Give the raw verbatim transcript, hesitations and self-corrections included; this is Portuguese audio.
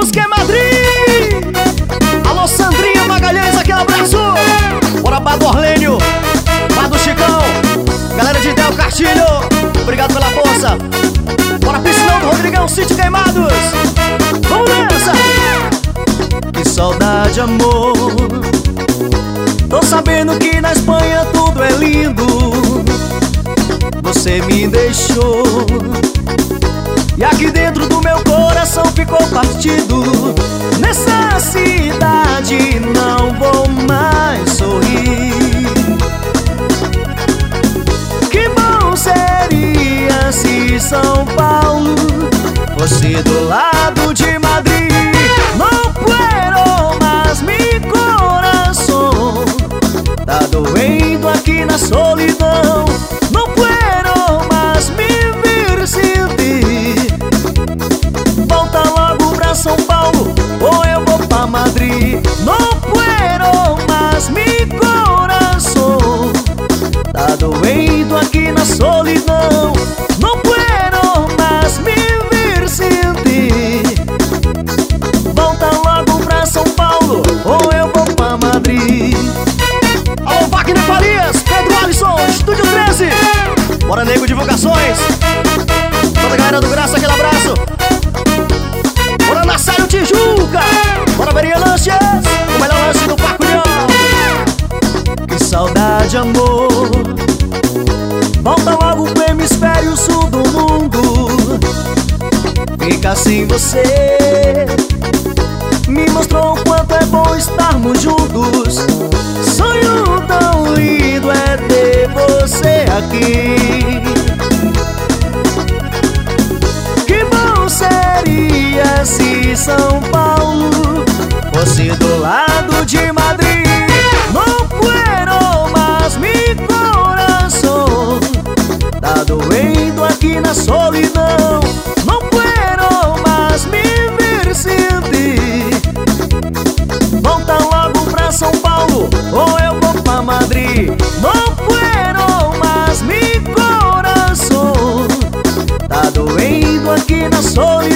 música é Madrid. Alô, Sandrinha Magalhães, aquele abraço. Bora pra do Orlênio, pra do Chicão, galera de Del Castilho, obrigado pela força. Bora piscinão do Rodrigão, Sítio Queimados. Vamos nessa. Que saudade, amor. Tô sabendo que na Espanha tudo é lindo. Você me deixou e aqui dentro do meu coração ficou partido. Nessa cidade não vou mais sorrir. Que bom seria se São Paulo fosse do lado de Madrid. Não puedo mais mi coração, tá doendo aqui na solidão. Não puedo mais me ver sem ti. Volta logo pra São Paulo ou eu vou pra Madrid. Não puedo mais mi coração, tá doendo aqui na solidão. Não puedo mais me ver sem ti. Volta logo pra São Paulo ou eu vou pra Madrid. Alô, Wagner Farias, Pedro Alisson, Estúdio treze. Bora, nego, divulgações. Toda a galera do Graça, aquele abraço. Bora, Nassau Tijuca. Bora, Beria Lanches, o melhor lanche do Parque União. Que saudade, amor. Volta logo pro hemisfério sul do mundo. Ficar sem você me mostrou o quanto é bom estarmos juntos. Sonho tão lindo é ter você aqui. Que bom seria se São Paulo fosse do lado de Madrid. Não puedo mais mi coração, tá doendo aqui na solidão. Não puedo mais me ver sem ti. Volta logo pra São Paulo ou eu vou pra Madrid. Não puedo mais mi coração, tá doendo aqui na solidão.